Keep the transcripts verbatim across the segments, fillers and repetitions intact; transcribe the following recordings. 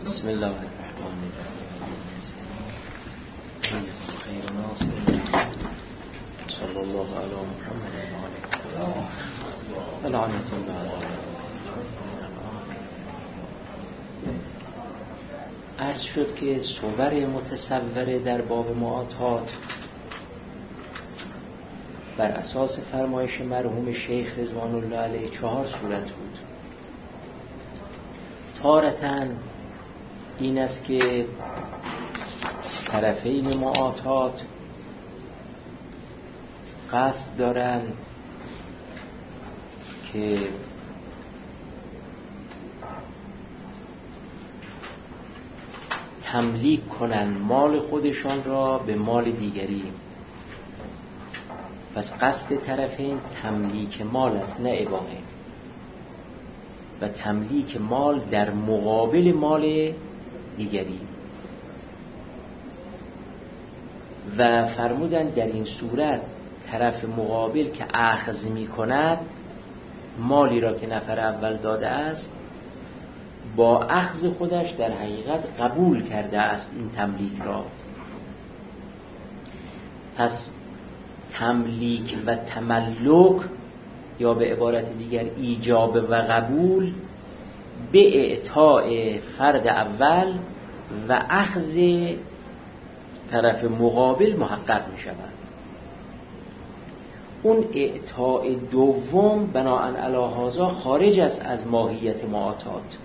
بسم الله الرحمن الرحیم. خیر ناصر صلی الله علی محمد و آله و لعنت الله علیه. عرض شد که صور متصوره در باب معاطات بر اساس فرمایش مرحوم شیخ رضوان الله علیه چهار صورت بود. تارةً این است که طرفین معاطات قصد دارند که تملیک کنن مال خودشان را به مال دیگری. پس قصد طرفین تملیک مال است، نه اباحه، و تملیک مال در مقابل مال دیگری. و فرمودند در این صورت طرف مقابل که اخذ می کند مالی را که نفر اول داده است، با اخذ خودش در حقیقت قبول کرده است این تملیک را. پس تملیک و تملک، یا به عبارت دیگر ایجاب و قبول، به اعطاء فرد اول و اخذ طرف مقابل محقق می شود. اون اعطاء دوم بناءً علی هذا خارج است از ماهیت معاطات،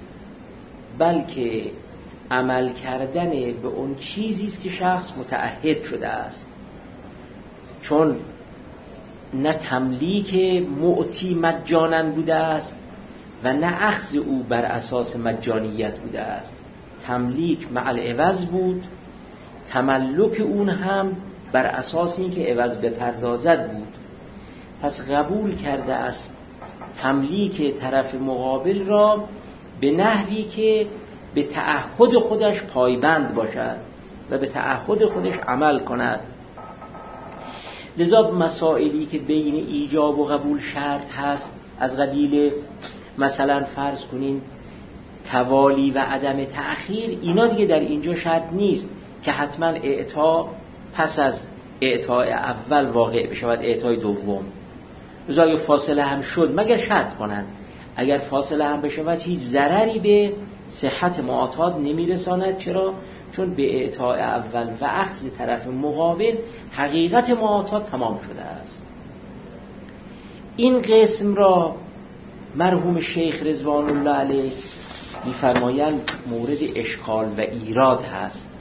بلکه عمل کردن به اون چیزی است که شخص متعهد شده است. چون نه تملیک معطی مجانا بوده است و نه اخذ او بر اساس مجانیت بوده است. تملیک مع العوض بود، تملک اون هم بر اساس این که عوض بپردازد بود. پس قبول کرده است تملیک طرف مقابل را به نحوی که به تعهد خودش پایبند باشد و به تعهد خودش عمل کند. لذا مسائلی که بین ایجاب و قبول شرط هست، از قبیل مثلا فرض کنین توالی و عدم تأخیر، اینا دیگه در اینجا شرط نیست که حتما اعطا پس از اعطای اول واقع بشود اعطای دوم. لذا اگه فاصله هم شد مگر شرط کنن، اگر فاصله هم بشود هیچ ضرری به صحت معاطات نمیرساند. چرا؟ چون به اعطای اول و اخذ طرف مقابل حقیقت معاطات تمام شده است. این قسم را مرحوم شیخ رضوان الله علیه می‌فرمایند مورد اشکال و ایراد هست.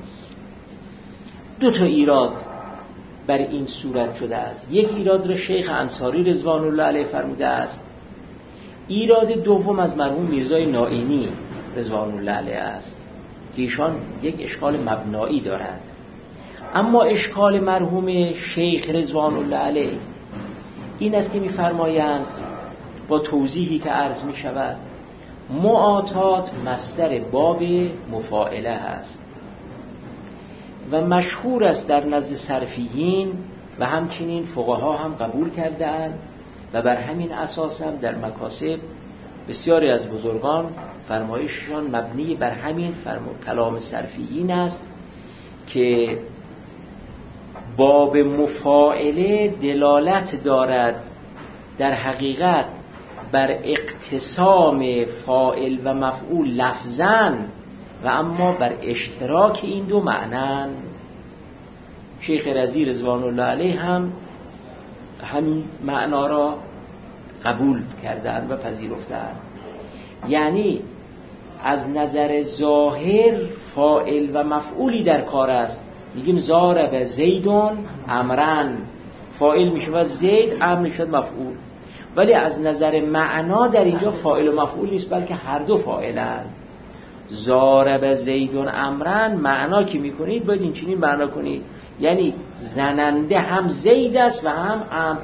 دو تا ایراد بر این صورت شده است. یک ایراد را شیخ انصاری رضوان الله علیه فرموده است. ایراد دوم از مرحوم میرزای نائینی رضوان الله علیه است که ایشان یک اشکال مبنایی دارند. اما اشکال مرحوم شیخ رضوان الله علیه این است که می‌فرمایند با توضیحی که عرض می شود، معاطات مصدر باب مفاعله هست و مشهور است در نزد صرفیین و همچنین فقها هم قبول کرده‌اند و بر همین اساس هم در مکاسب بسیاری از بزرگان فرمایششان مبنی بر همین فرم... کلام صرفیین است که باب مفاعله دلالت دارد در حقیقت بر اقتسام فاعل و مفعول لفظاً و اما بر اشتراک این دو معناً. شیخ رضی رضوان الله علیه هم همین معنا را قبول کردند و پذیرفتند. یعنی از نظر ظاهر فاعل و مفعولی در کار است. میگیم ضارب زیدون امرن، فاعل میشود زید، امر میشود مفعول. ولی از نظر معنا در اینجا فاعل و مفعول نیست، بلکه هر دو فاعلند. ضارب زیدون امرن معنا که میکنید باید این چنین معنا کنید، یعنی زننده هم زید است و هم امر.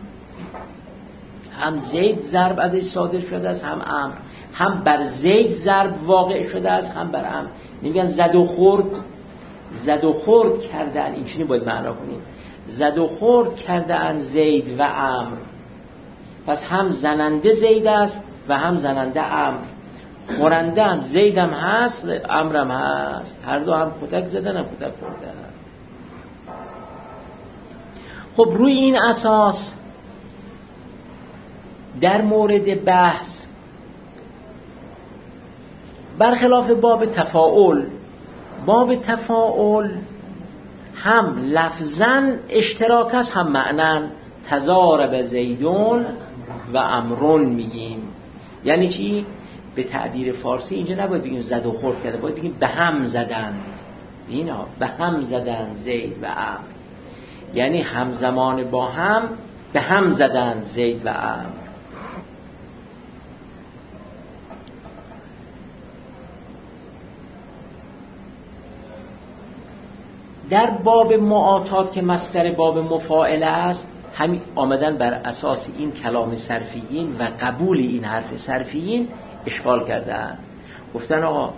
هم زید ضرب ازش صادر شده است، هم امر. هم بر زید ضرب واقع شده است، هم بر امر. نمیگن زد و خورد، زد و خورد کردن، این چنین باید معنا کنید. زد و خورد کردن زید و امر. پس هم زننده زید است و هم زننده امر. خورندم زیدم هست، امرم هست، هر دو هم کتک زدن هم کتک خوردن. خب روی این اساس در مورد بحث برخلاف باب تفاعل، باب تفاعل هم لفظاً اشتراک است هم معناً. تضارب زیدون و امرون میگیم، یعنی چی؟ به تعبیر فارسی اینجا نباید بگیم زد و خورد کرده، باید بگیم به هم زدند. اینا به هم زدند زید و امر، یعنی همزمان با هم به هم زدند زید و امر. در باب معاطات که مصدر باب مفاعله است، همین آمدن بر اساس این کلام صرفیین و قبول این حرف صرفیین اشکال کردن. گفتن آقا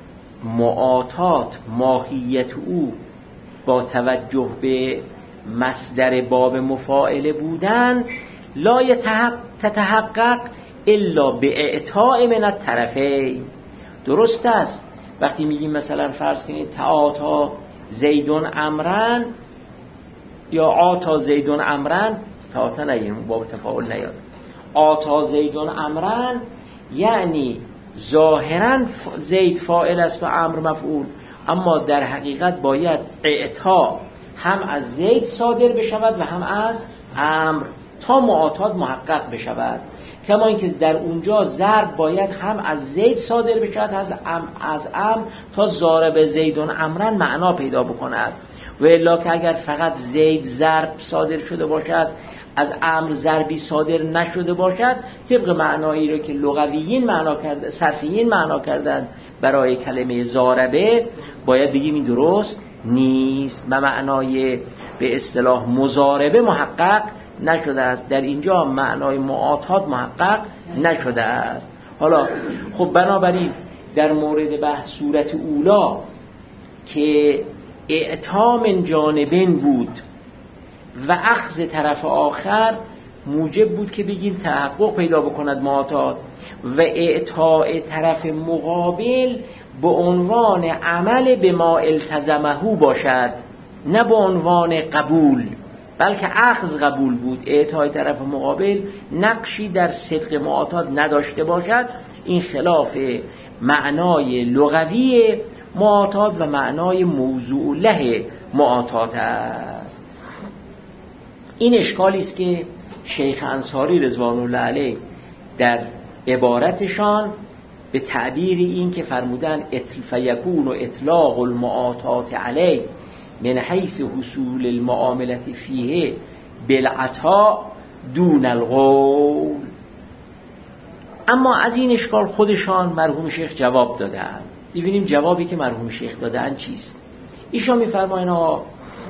معاطات ماهیت او با توجه به مصدر باب مفاعله بودن لا تتحقق الا به اعطاء من الطرفین. درست است وقتی میگیم مثلا فرض کنید تعاطا زیدون امرن یا آتا زیدون امرن، تعاطا نگیم باب تفاعل نیاد، آتا زیدون امرن یعنی ظاهرا زید فاعل است و امر مفعول، اما در حقیقت باید اعطا هم از زید صادر بشود و هم از امر تا معاطات محقق بشود. کما اینکه در اونجا ضرب باید هم از زید صادر بشود از ام از امر تا ضارب زیدون امرن معنا پیدا بکند. و الا که اگر فقط زید ضرب صادر شده باشد از امر ضربی صادر نشده باشد، طبق معنایی رو که لغویین معنا کرد صرفیین معنا کردن برای کلمه ضاربه، باید بگیم این درست نیست و معنای به اصطلاح مضاربه محقق نشده است. در اینجا معنای معاطات محقق نشده است. حالا خب بنابراین در مورد بحث صورت اولا که اعطا من جانبین بود و اخذ طرف آخر موجب بود که بگیم تحقق پیدا بکند معاطات، و اعطاء طرف مقابل به عنوان عمل به ما التزمه باشد، نه به عنوان قبول، بلکه اخذ قبول بود. اعطای طرف مقابل نقشی در صدق معاطات نداشته باشد. این خلاف معنای لغوی معاطات و معنای موضوع له معاطات است. این اشکالی است که شیخ انصاری رضوان الله علیه در عبارتشان به تعبیر این که فرمودن فیکون و اطلاق المعاطات علیه من حیث حصول المعاملت فیه بالعطا دون القول. اما از این اشکال خودشان مرحوم شیخ جواب دادن. ببینیم جوابی که مرحوم شیخ دادن چیست. ایشان می‌فرمایند آقا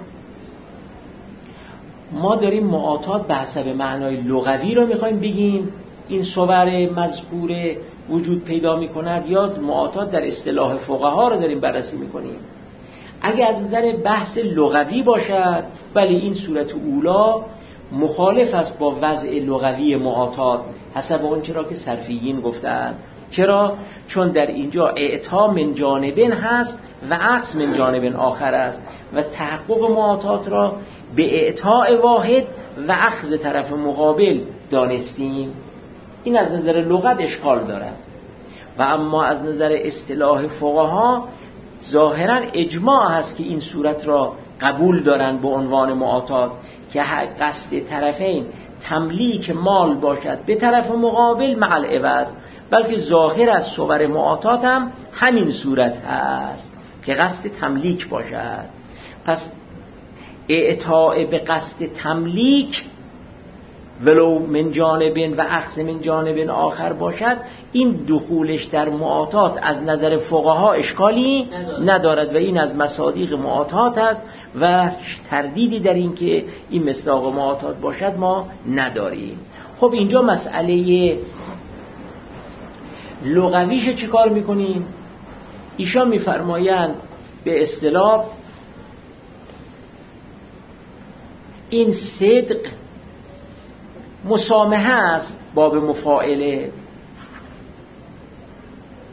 ما داریم معاطات به حسب معنای لغوی رو می‌خوایم بگیم این صور مذکوره وجود پیدا می‌کند، یا معاطات در اصطلاح فقها رو داریم بررسی می‌کنیم. اگه از نظر بحث لغوی باشد ولی این صورت اولا مخالف است با وضع لغوی معاطات حسب اون چرا که صرفیین گفتن. چرا؟ چون در اینجا اعطا من جانبین هست و عکس من جانبین آخر است و تحقق معاطات را به اعطاء واحد و اخذ طرف مقابل دانستیم. این از نظر لغت اشکال دارد. و اما از نظر اصطلاح فقها ظاهرا اجماع هست که این صورت را قبول دارند به عنوان معاطات که قصد طرفین تملیک مال باشد به طرف مقابل مع العوض، بلکه ظاهر از صور معاطات هم همین صورت هست که قصد تملیک باشد. پس اعطاء به قصد تملیک ولو من جانبین و اخذ من جانبین آخر باشد، این دخولش در معاطات از نظر فقها اشکالی ندارد و این از مصادیق معاطات است و تردیدی در این که این مصداق معاطات باشد ما نداریم. خب اینجا مسئله لغویش چی کار میکنیم؟ ایشان میفرمایند به اصطلاح این صدق مسامحه است باب مفاعله.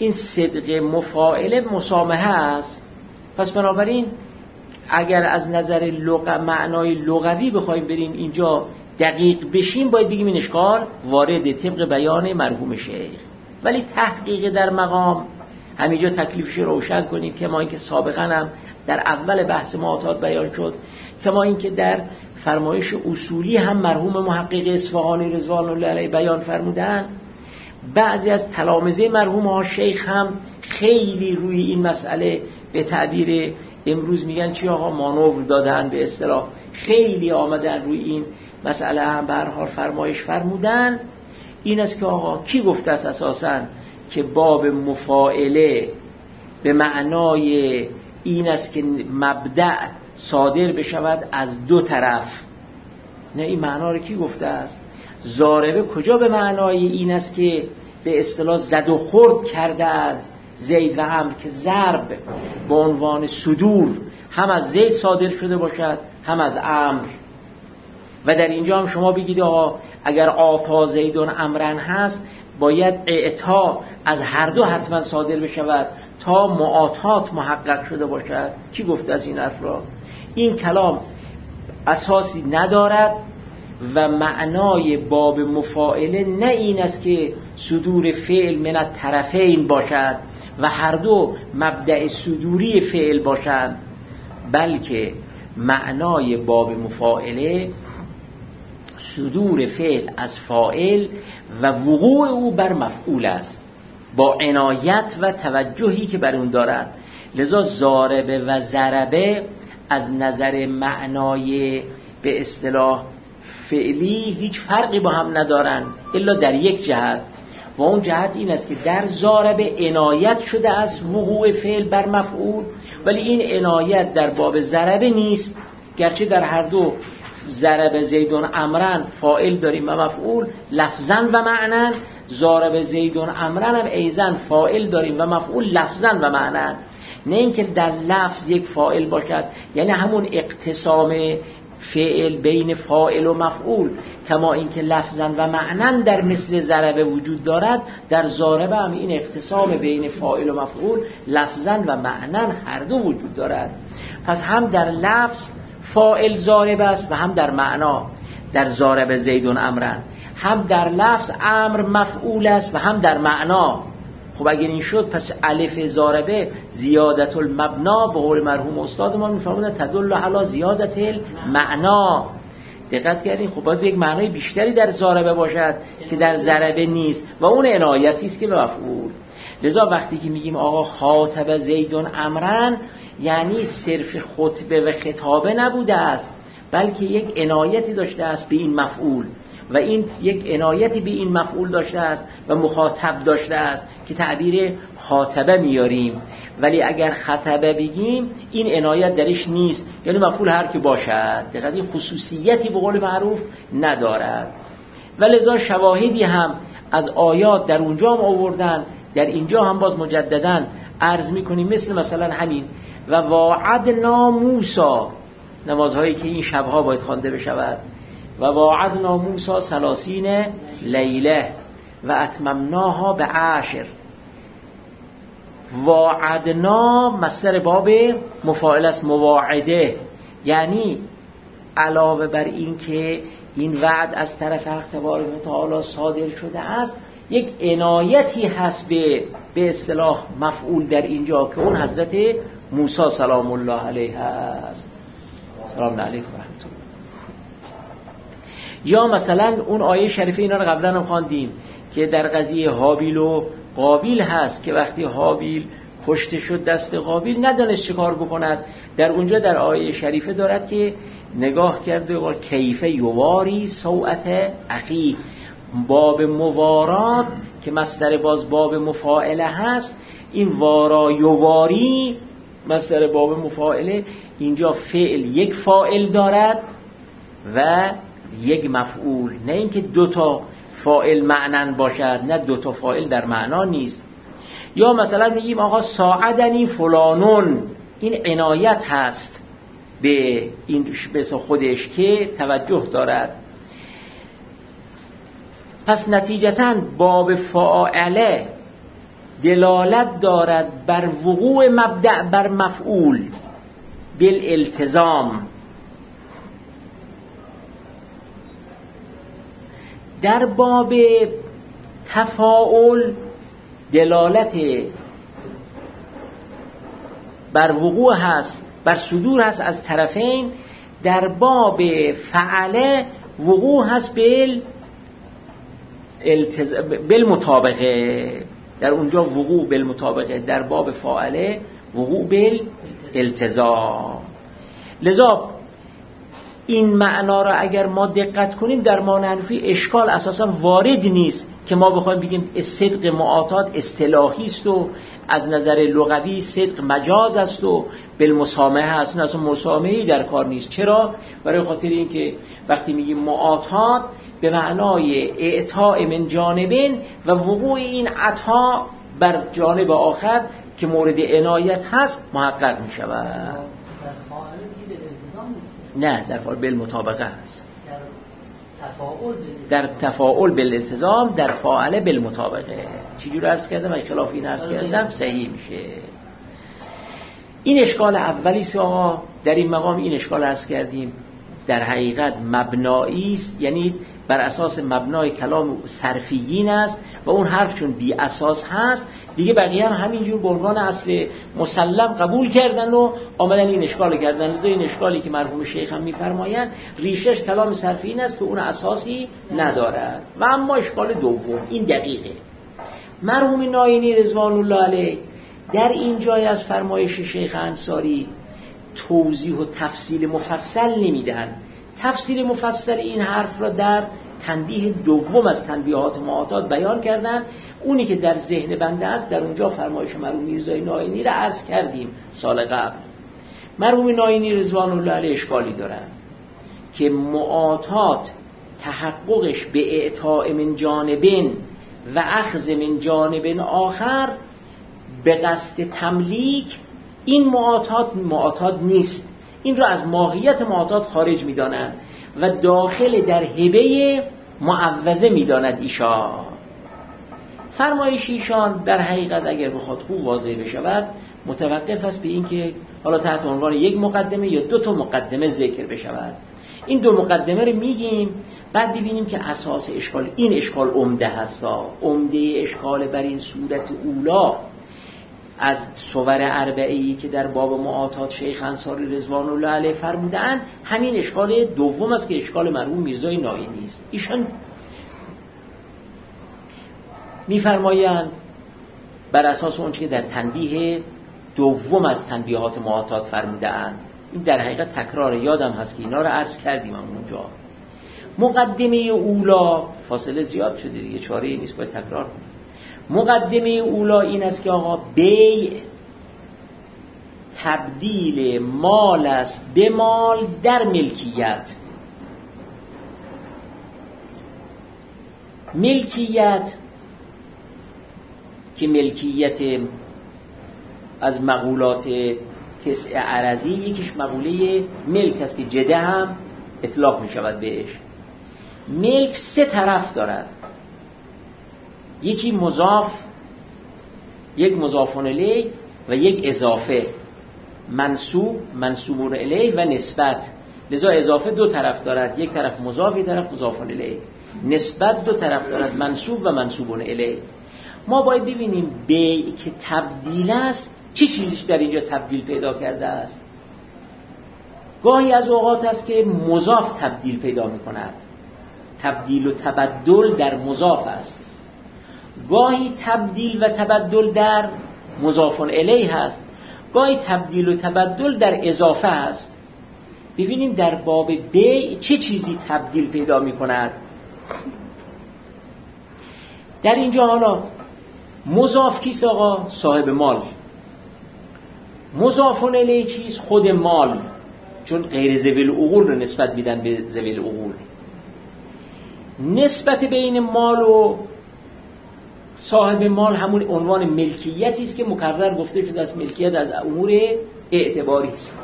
این صدق مفاعله مسامحه است. پس بنابراین اگر از نظر لغ... معنای لغوی بخوایم بریم اینجا دقیق بشیم باید بگیم این اشکال وارد طبق بیان مرحوم شیخ. ولی تحقیق در مقام همینجا تکلیفش روشن کنیم که ما اینکه سابقا هم در اول بحث معاطات بیان شد که ما اینکه در فرمایش اصولی هم مرحوم محقق اصفهانی رضوان الله علیه بیان فرمودن، بعضی از تلامذه مرحوم ها شیخ هم خیلی روی این مسئله به تعبیر امروز میگن چی آقا مانور دادن، به اصطلاح خیلی آمدن روی این مسئله هم به هر حال فرمایش فرمودن. این است که آقا کی گفته است اساساً که باب مفاعله به معنای این است که مبدأ صادر بشود از دو طرف؟ نه، این معنا رو کی گفته است؟ ضاربه کجا به معنای این است که به اصطلاح زد و خورد کرده است زید و عمرو که ضرب به عنوان صدور هم از زید صادر شده باشد هم از عمرو؟ و در اینجا هم شما بگید آقا اگر آتا زیدون عمرن هست باید اعطا از هر دو حتما صادر بشود تا معاطات محقق شده باشد. کی گفته از این حرف را؟ این کلام اساسی ندارد و معنای باب مفاعله نه این است که صدور فعل من الطرفین باشد و هر دو مبدأ صدوری فعل باشند، بلکه معنای باب مفاعله صدور فعل از فاعل و وقوع او بر مفعول است با عنایت و توجهی که بر اون دارد. لذا ضاربه و ضربه از نظر معنای به اصطلاح فعلی هیچ فرقی با هم ندارن الا در یک جهت، و اون جهت این است که در ضاربه عنایت شده از وقوع فعل بر مفعول، ولی این عنایت در باب ضربه نیست. گرچه در هر دو ضرب زیدون عمرن فاعل داریم و مفعول لفظاً و معناً، ضارب زیدون عمرن هم ایزن فاعل داریم و مفعول لفظاً و معناً. نه اینکه در لفظ یک فاعل باشد، یعنی همون اقتسام فعل بین فاعل و مفعول، کما اینکه لفظاً و معناً در مثل ضرب وجود دارد، در ضارب هم این اقتسام بین فاعل و مفعول لفظاً و معناً هر دو وجود دارد. پس هم در لفظ فاعل ضارب است و هم در معنا در ضارب زیدون امرن، هم در لفظ امر مفعول است و هم در معنا. خب اگر این شد پس الف ضاربه زیادت المبنا به قول مرحوم استاد ما میفهمون تدل علی زیادت المعنا. دقت کردین؟ خب باید یک معنای بیشتری در ضاربه باشد که در ضربه نیست و اون عنایتی است که به مفعول. لذا وقتی که میگیم آقا خاطب زیدون امرن، یعنی صرف خطبه و خطابه نبوده است، بلکه یک عنایتی داشته است به این مفعول و این یک عنایتی به این مفعول داشته است و مخاطب داشته است که تعبیر خاطبه میاریم. ولی اگر خطبه بگیم این عنایت درش نیست، یعنی مفعول هر که باشد، دقیقاً خصوصیتی به قول معروف ندارد. ولذا شواهدی هم از آیات در اونجا هم آوردن، در اینجا هم باز مجدداً عرض میکنیم، مثل مثلا همین و واعدنا موسی، نمازهایی که این شبها باید خوانده بشود، و واعدنا موسی ثلاثین لیله و اتممناها به عشر. واعدنا مصدر باب مفاعل است، مواعده، یعنی علاوه بر این که این وعد از طرف حق تبارک و تعالی صادر شده است، یک عنایتی هست به به اصطلاح مفعول در اینجا که اون حضرت موسی سلام الله علیه است. سلام علیکم و رحمت الله. یا مثلا اون آیه شریفه اینا رو قبلا هم خواندیم که در قضیه هابیل و قابیل هست که وقتی هابیل کشته شد دست قابیل ندانست چه کار بکند، در اونجا در آیه شریفه دارد که نگاه کرده و کیف یواری سوءت اخی. باب موارات که مصدر باز باب مفاعله هست، این وارا یواری مصدر باب مفاعله، اینجا فعل یک فاعل دارد و یک مفعول، نه اینکه دو تا فاعل معنن باشد، نه دو تا فاعل در معنا نیست. یا مثلا میگیم آقا ساعدنی فلانون، این عنایت هست به این به خودش که توجه دارد. پس نتیجتاً باب فاعله دلالت دارد بر وقوع مبدأ بر مفعول بالالتزام. در باب تفاعل دلالت بر وقوع هست، بر صدور هست از طرفین. در باب فعله وقوع هست بال التز... بالمطابقه. در اونجا وقوع بالمطابقه، در باب فاعله وقوع بالالتزام. لذا این معنا را اگر ما دقت کنیم در معنی حنفی اشکال اساسا وارد نیست که ما بخوایم بگیم صدق معاطات اصطلاحی است و از نظر لغوی صدق مجاز است و بالمسامحه است. نه، اصلا مسامحه‌ای در کار نیست. چرا؟ برای خاطر اینکه وقتی میگیم معاطات به معنای اعطاء من جانبین و وقوع این عطا بر جانب آخر که مورد عنایت هست محقق می شود. نه، در فاعل بالمطابقه هست. در تفاعل بالالتزام، در فاعله بالمطابقه. چجور عرض کردم؟ اگه خلاف این عرض کردم صحیح میشه. این اشکال اولی است آقا. در این مقام این اشکال عرض کردیم در حقیقت مبنایی است، یعنی بر اساس مبنای کلام صرفیین است و اون حرف چون بی اساس هست دیگه بقیه هم همینجور به عنوان اصل مسلم قبول کردن و آمدن این اشکال کردن. لذا این اشکالی که مرحوم شیخ هم میفرمایند ریشش کلام صرفیین است که اون اساسی ندارد. و اما اشکال دوم این دقیقه. مرحوم ناینی رضوان الله علیه در این جای از فرمایش شیخ انصاری توضیح و تفصیل مفصل نمیدن. تفصیل مفصل این حرف را در تنبیه دوم از تنبیهات معاطات بیان کردن. اونی که در ذهن بنده است در اونجا فرمایش مرحوم میرزای ناینی را عرض کردیم سال قبل. مرحوم ناینی رضوان الله علیه اشکالی دارن که معاطات تحققش به اعطاء من جانبین و اخذ من جانبین آخر به قصد تملیک، این معاطات معاطات نیست. این را از ماهیت معاطات خارج می‌دانند و داخل در هبه معوضه می‌داند ایشان. فرمایش ایشان در حقیقت اگر بخواد خوب واضح بشود متوقف است به این که حالا تحت عنوان یک مقدمه یا دو تا مقدمه ذکر بشود. این دو مقدمه رو میگیم، بعد ببینیم که اساس اشکال این اشکال عمده هست. عمده اشکال بر این صورت اولا از صور اربعه‌ای که در باب معاطات شیخ انصاری رضوان الله علیه فرمودن همین اشکال دوم است که اشکال مرحوم میرزای ناینی است. ایشان میفرمایند بر اساس اون که در تنبیه دوم از تنبیهات معاطات فرمودن. این در حقیقت تکرار یادم هست که اینا رو عرض کردیم اونجا. مقدمه اولا فاصله زیاد شده دیگه، چاره‌ای نیست، باید تکرار کنیم. مقدمه اولا این است که آقا بیع تبدیل مال است به مال در ملکیت. ملکیت که ملکیت از مقولات تسع عرضی یکیش مقوله ملک است که جده هم اطلاق می شود بهش. ملک سه طرف دارد، یکی مضاف، یک مضافون الیه و یک اضافه، منصوب، منصوبون الیه و نسبت. لذا اضافه دو طرف دارد، یک طرف مضاف، یک طرف مضافون الیه. نسبت دو طرف دارد، منصوب و منصوبون الیه. ما باید ببینیم بیع که تبدیل است چه چیزیش در اینجا تبدیل پیدا کرده است. گاهی از اوقات است که مضاف تبدیل پیدا می کند، تبدیل و تبدل در مضاف است. گاهی تبدیل و تبدل در مضافون الیه هست، گاهی تبدیل و تبدل در اضافه هست. ببینیم در باب بیع چه چیزی تبدیل پیدا می کند. در اینجا حالا مضاف کیست آقا؟ صاحب مال. مضافون الیه چیست؟ خود مال، چون غیر ذوی العقول رو نسبت میدن به ذوی العقول. نسبت بین مال و صاحب مال همون عنوان ملکیتی است که مکرر گفته شده است ملکیت از امور اعتباری است.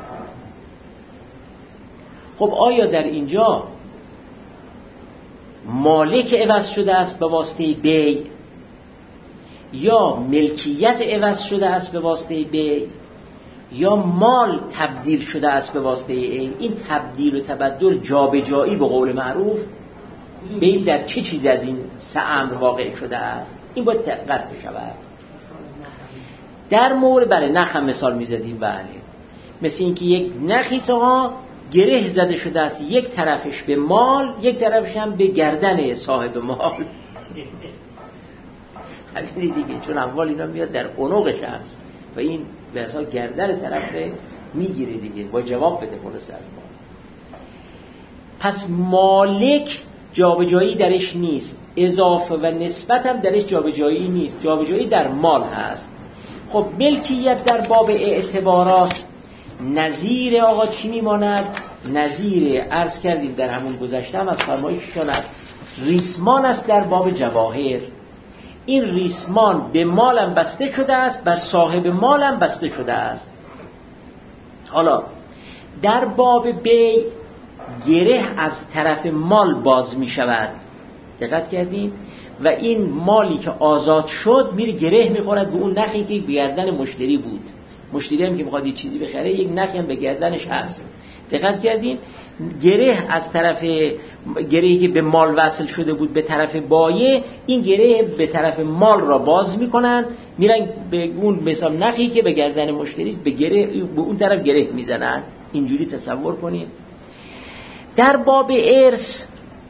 خب آیا در اینجا مالک عوض شده است به واسطه بیع، یا ملکیت عوض شده است به واسطه بیع، یا مال تبدیل شده است به واسطه این. این تبدیل و تبدل، جابجایی به قول معروف، بیع در چه چیزی از این سه امر واقع شده است؟ این باید دقت بشود. در مورد بله نخ هم مثال میزدیم، بله مثل اینکه یک نخی ها گره زده شده است، یک طرفش به مال، یک طرفش هم به گردن صاحب مال. همین دیگه، چون اموال اینا میاد در عنقش هست و این به حساب گردن طرف میگیره دیگه، با جواب بده خلاص از مال. پس مالک جابجایی درش نیست، اضافه و نسبت هم درش جابجایی نیست، جابجایی در مال هست. خب ملکیت در باب اعتبارات نظیر آقا چی میماند؟ نظیر عرض کردیم در همون گذشتم از فرمایششان است، ریسمان است در باب جواهر. این ریسمان به مالم بسته شده است، بر صاحب مالم بسته شده است. حالا در باب بیع گره از طرف مال باز می شود، دقت کردیم؟ و این مالی که آزاد شد میره گره میخورد به اون نخی که به گردن مشتری بود. مشتری هم که میخواد یه چیزی بخره، یک نخی هم به گردنش هست. دقت کردین؟ گره از طرف گرهی که به مال وصل شده بود به طرف بایع، این گره به طرف مال را باز میکنن، میرن به اون مثلا نخی که به گردن مشتری است به گره، به اون طرف گره میزنن. اینجوری تصور کنین. در باب ارث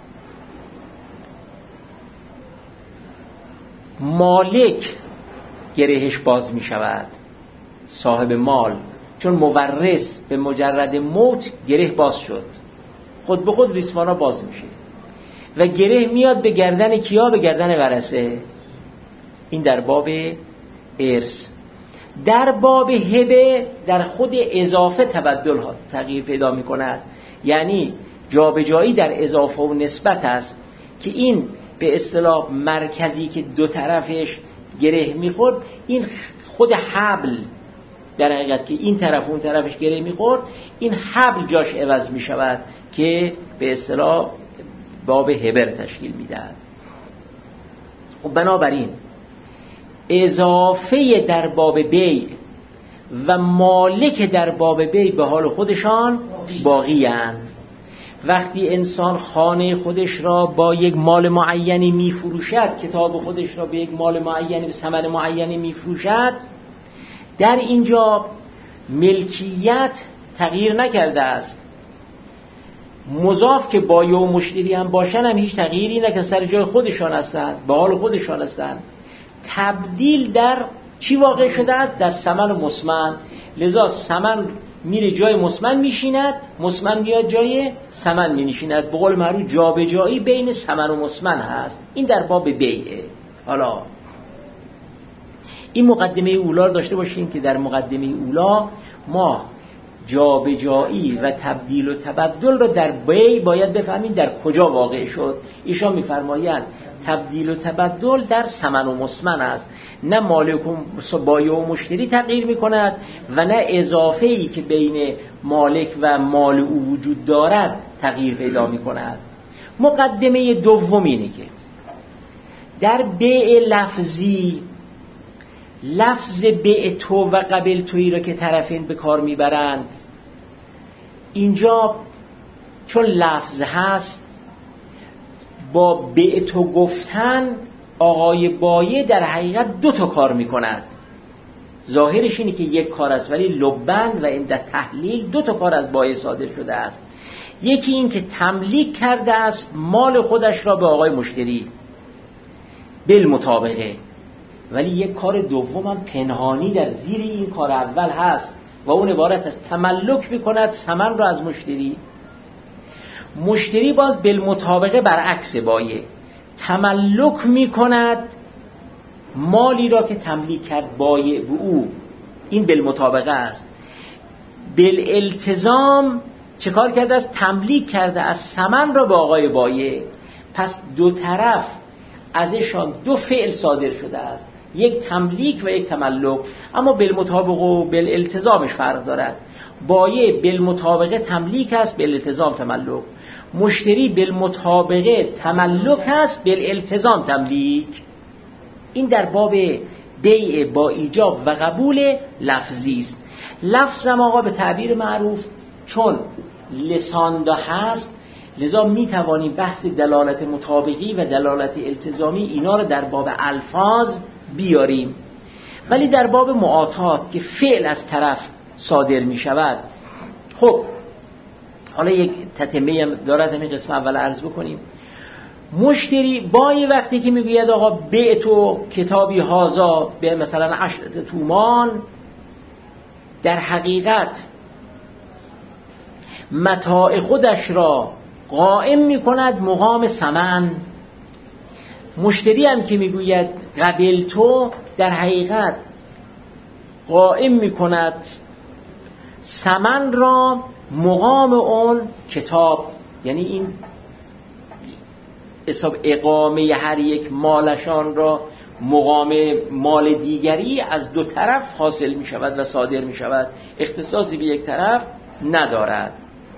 مالک گرهش باز می شود، صاحب مال، چون مورث به مجرد موت گره باز شد، خود به خود ریسمانا باز میشه و گره میاد به گردن کیا؟ به گردن ورثه. این در باب ارث. در باب هبه در خود اضافه تبدل ها تغییر پیدا می کند، یعنی جابجایی در اضافه و نسبت است که این به اصطلاح مرکزی که دو طرفش گره میخورد، این خود حبل در حقیقت که این طرف اون طرفش گره میخورد، این حبل جاش عوض میشود که به اصطلاح باب هبر تشکیل میدهد. و بنابراین اضافه در باب بیع و مالک در باب بیع به حال خودشان باقی اند. وقتی انسان خانه خودش را با یک مال معینی میفروشد، کتاب خودش را به یک مال معینی، به ثمن معینی میفروشد، در اینجا ملکیت تغییر نکرده است. مضاف که بایع و مشتری هم باشن هم هیچ تغییری نکرده، سر جای خودشان هستند، به حال خودشان هستند. تبدیل در چی واقع شده است؟ در ثمن و مسمن. لذا ثمن میره جای مسمن میشیند، مسمن میاد جای ثمن مینشیند. به قول معروف جابجایی بین ثمن و مسمن هست. این در باب بیعه. حالا این مقدمه اولا داشته باشیم که در مقدمه اولا ما جابجایی و تبدیل و تبدل رو در بیع باید بفهمیم در کجا واقع شد. ایشان میفرمایند تبدیل و تبدل در ثمن و مسمن است، نه مالک و بایع و مشتری تغییر میکند و نه اضافه‌ای که بین مالک و مال او وجود دارد تغییر پیدا میکند. مقدمه دوم اینه که در بیع لفظی، لفظ بیع تو و قبل تویی را که طرفین به کار میبرند، اینجا چون لفظ هست با بیع تو گفتن آقای بایع در حقیقت دو تا کار میکند. ظاهرش اینه که یک کار است، ولی لبند و عند تحلیل دو تا کار از بایع صادر شده است. یکی این که تملیک کرده است مال خودش را به آقای مشتری بالمطابقه، ولی یک کار دوم هم پنهانی در زیر این کار اول هست و اون عبارت است تملک میکند ثمن را از مشتری. مشتری باز بالمطابقه برعکس بایع تملک میکند مالی را که تملیک کرد بایع به او، این بالمطابقه است. بالالتزام چه کار کرده است؟ تملیک کرده از ثمن را به آقای بایع. پس دو طرف ازشان دو فعل صادر شده است، یک تملیک و یک تملک، اما بالمطابق و بالالتزامش فرق دارد. بایع بالمطابقه تملیک است، بالالتزام تملک. مشتری بالمطابقه تملک است، بالالتزام تملیک. این در باب بیع با ایجاب و قبول لفظی است. لفظم آقا به تعبیر معروف چون لسان دا هست، لذا می توانیم بحث دلالت مطابقی و دلالت التزامی اینا رو در باب الفاظ بیاریم. ولی در باب معاطات که فعل از طرف صادر می شود، خب حالا یک تتمه هم دارد، همین قسم اول عرض بکنیم. مشتری بای وقتی که میگوید آقا به تو کتابی هازا به مثلا عشرت تومان، در حقیقت متاع خودش را قائم میکند مقام ثمن. مشتری هم که میگوید قبل تو، در حقیقت قائم میکند ثمن را مقام اون کتاب. یعنی این حساب اقامه هر یک مالشان را مقام مال دیگری از دو طرف حاصل می شود و صادر می شود، اختصاصی به یک طرف ندارد.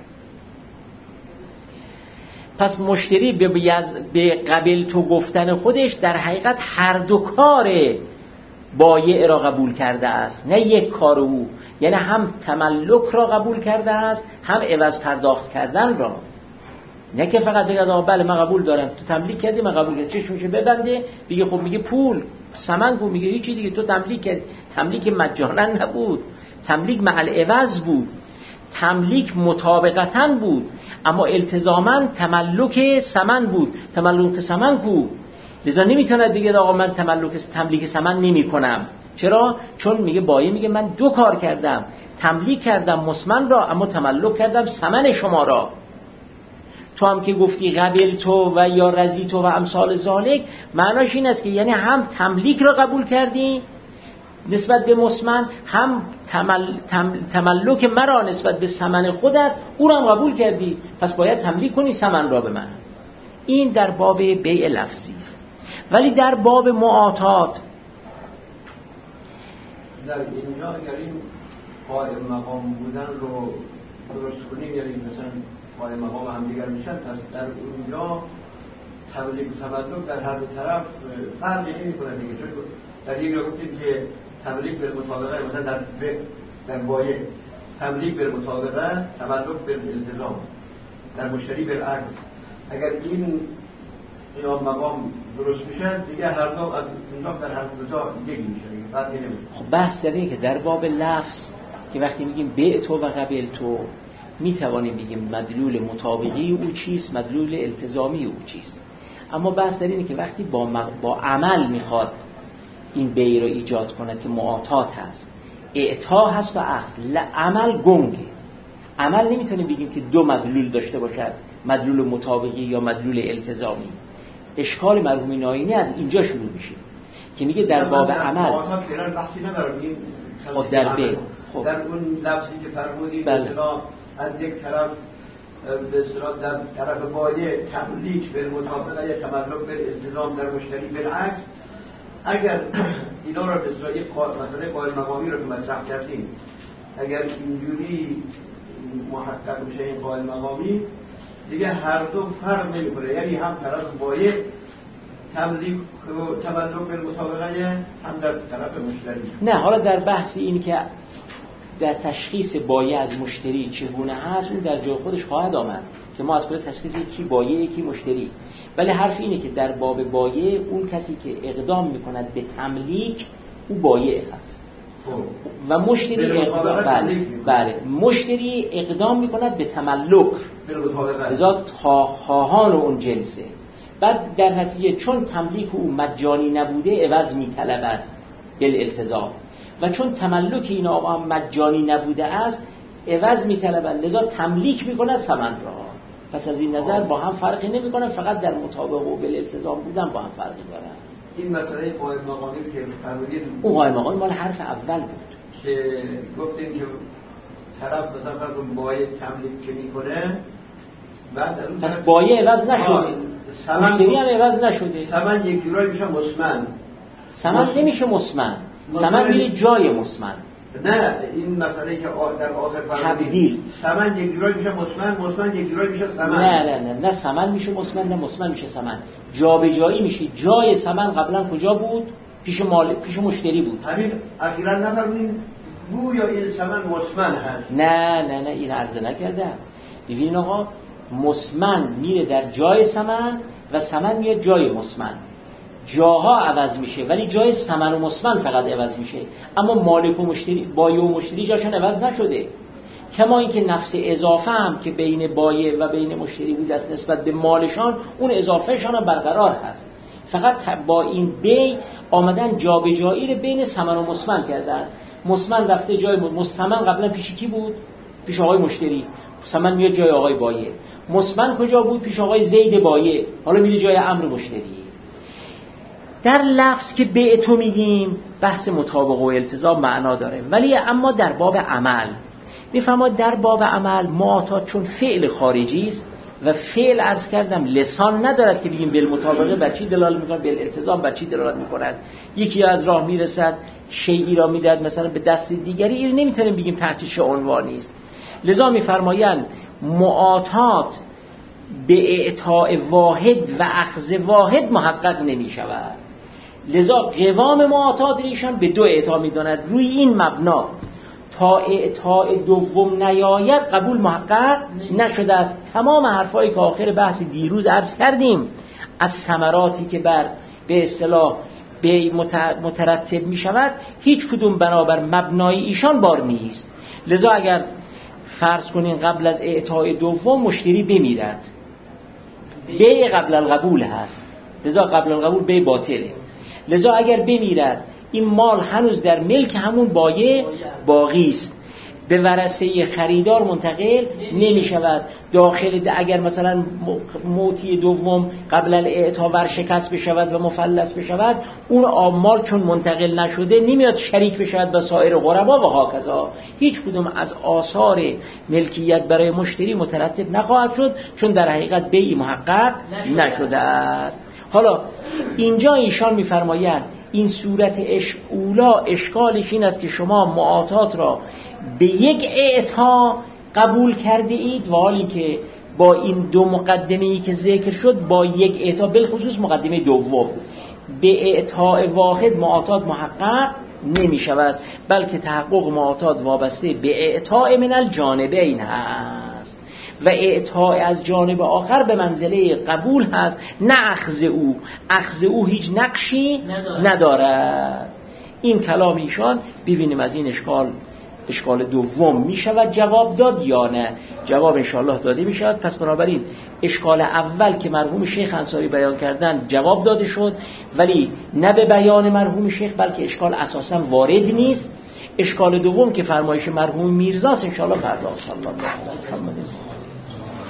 پس مشتری به, به قبل تو گفتن خودش در حقیقت هر دو کار بایع را قبول کرده است، نه یک کار او. یعنی هم تملک را قبول کرده است، هم عوض پرداخت کردن را. نه که فقط بگه آقا بله من قبول دارم، تو تملیک کردی من قبول کردم، چشم میشه ببنده بگه خب میگه پول ثمن کو، میگه هیچی دیگه، تو تملیک کردی. تملیک مجانا نبود، تملیک مع العوض بود، تملیک مطابقتا بود، اما التزاما تملک ثمن بود. تملک ثمن کو، لذا نمیتونه بگه آقا من تملک تملیک ثمن نمیکنم. چرا؟ چون میگه بایع میگه من دو کار کردم، تملیک کردم مسمن را، اما تملک کردم ثمن شما را. تو هم که گفتی قبل تو و یا رضی تو و امثال ذالک، معناش این است که یعنی هم تملیک را قبول کردی نسبت به مسمن، هم تمل... تم... تملک مرا نسبت به ثمن خودت او را هم قبول کردی، پس باید تملیک کنی ثمن را به من. این در باب بیع لفظی است. ولی در باب معاطات، در اینجا اگر این قائم مقام بودن رو درست کنیم، یعنی مثلا قائم مقام هم دیگر میشن، پس در اونجا تملیک و تملک در هر دو طرف فرقی نمی‌کنه دیگه. چون در یک جا گفتیم که تملیک به مطابقه، مثلا در در بایع تملیک به مطابقه، تملک به التزام، در مشتری بالعکس. اگر این قیام مقام درست میشه دیگه هر دو از اونجا در هر دو تا یکی میشه دیگه، فرقی نمی‌کنه. خب بحث در اینه که در باب لفظ که وقتی میگیم بیع تو و قبل تو، میتوانیم بگیم مدلول مطابقی او چیست، مدلول التزامی او چیست. اما بحث در اینه که وقتی با, مق... با عمل میخواد این بیع رو ایجاد کند که معاطات هست، اعطا هست و اخذ، عمل گنگه. عمل نمیتونیم بگیم که دو مدلول داشته باشد، مدلول مطابقی یا مدلول التزامی. اشکال مرحوم ناینی از اینجا شروع میشه که میگه در باب در عمل معاطات فعلا بحثی ندارم. این خب در بیع خب در اون لفظی که فرمودید بله. مثلا از یک طرف به اصطلاح در طرف بایع تملیک به مطابقه یا تملک به التزام، در مشتری بالعکس، اگر اینا رو به اصطلاح مثلا قائم مقامی رو که مطرح کردیم اگر اینجوری محقق میشه این قائم مقامی، دیگه هر دو فرق نمیکنه. یعنی هم طرف بایع تملیک و تملک به مطابقه، هم در طرف مشتری. نه، حالا در بحث این که در تشخیص بایع از مشتری چگونه هست، اون در جای خودش خواهد آمد که ما از کجا تشخیص کی بایع کی مشتری. ولی حرف اینه که در باب بایع اون کسی که اقدام میکند به تملیک او بایع هست و مشتری اقدام بله بله مشتری اقدام میکند به تملک، ذات خواهان اون جنسه. بعد در نتیجه چون تملیک او مجانی نبوده عوض میطلبد بالالتزام، و چون تملک این آقا مجانی نبوده است عوض میطلبد، لذا تملیک میکند ثمن را. پس از این نظر با هم فرقی نمیکنه، فقط در مطابق و بالالتزام بودن با هم فرقی دارن. این مسئله قائم مقامی که فرمودید، اون قائم مقامی مال حرف اول بود که گفتیم که طرف مثلا فرض بایع تملیک که میکنه، بعد پس بایع عوض نشده، مشتری هم عوض نشده، ثمن یک جورایی میشه مسمن، سمن نمیشه مسمن، سمن میره جای مسمن. نه این مسئله که در آخر تبدیل سمن یک جورایی میشه مسمن، مسمن یک جورایی میشه سمن. نه نه نه نه سمن میشه مسمن، نه مسمن میشه سمن. جابجایی میشه. جای سمن قبلا کجا بود؟ پیش مال پیش مشتری بود. همین اخیراً نفهمین گویا این سمن مسمن هست. نه نه نه این عرض نکردم. ببینید آقا، مسمن میره در جای سمن و سمن میاد جای مسمن. جاها عوض میشه ولی جای سمن و مسمن فقط عوض میشه، اما مالک و مشتری، بایع و مشتری جاشون عوض نشده. کما اینکه نفس اضافه هم که بین بایع و بین مشتری بود است نسبت به مالشان، اون اضافهشان هم برقرار هست. فقط با این بی آمدن جابجایی رو بین سمن و مسمن کردن. مسمن رفته جای مسمن. قبلا پیش کی بود؟ پیش آقای مشتری. سمن میاد جای آقای بایع. مسمن کجا بود؟ پیش آقای زید بایع. حالا میره جای عمرو مشتری. در لفظ که بعتو میگیم بحث مطابقه و التزام معنا داره، ولی اما در باب عمل میفهمید در باب عمل معاطات چون فعل خارجی است و فعل عرض کردم لسان ندارد که بگیم بالمطابقه بر چی دلالت میکنه، بالالتزام بر چی دلالت میکند. یکی از راه میرسد شیئی را میدهد مثلا به دست دیگری، این نمیتونیم بگیم تحت چه عنوانی است. لذا میفرمایند معاطات به اعطاء واحد و اخذ واحد محقق نمیشود. لذا قوام معاطات ایشان به دو اعطا میداند. روی این مبنا تا اعطاء دوم نیاید قبول محقق نشده است. تمام حرفایی که آخر بحث دیروز عرض کردیم از ثمراتی که بر به اصطلاح به مترتب می شود، هیچ کدوم بنابر مبنای ایشان بار نیست. لذا اگر فرض کنین قبل از اعطاء دوم مشتری بمیرد، بیع قبل القبول هست، لذا قبل القبول بیع باطله. لذا اگر بمیرد این مال هنوز در ملک همون بایع باقی است، به ورثه خریدار منتقل نمی شود. داخل اگر مثلا موتی دوم قبل الاعطا ورشکست بشود و مفلس بشود، اون مال چون منتقل نشده نمیاد شریک بشود با سایر غربا و هاکذا. هیچ کدوم از آثار ملکیت برای مشتری مترتب نخواهد شد، چون در حقیقت بیع محقق نشده است. حالا اینجا ایشان میفرمایند این صورت اش اولا اشکالش این است که شما معاطات را به یک اعطا قبول کرده اید و حالی که با این دو مقدمه‌ای که ذکر شد با یک اعطا، بالخصوص مقدمه دوم، به اعطاء واحد معاطات محقق نمی شود، بلکه تحقق معاطات وابسته به اعطاء من الجانبین هست و اعطاء از جانب آخر به منزله قبول هست، نه اخذ او. اخذ او هیچ نقشی ندارد. این کلام ایشان ببینیم از این اشکال اشکال دوم می شود جواب داد یا نه. جواب انشاءالله داده می شود. پس بنابراین اشکال اول که مرحوم شیخ انصاری بیان کردن جواب داده شد، ولی نه به بیان مرحوم شیخ، بلکه اشکال اساسا وارد نیست. اشکال دوم که فرمایش مرحوم میرزاست انشاءالله فردا. صلی الله علیه و سلم.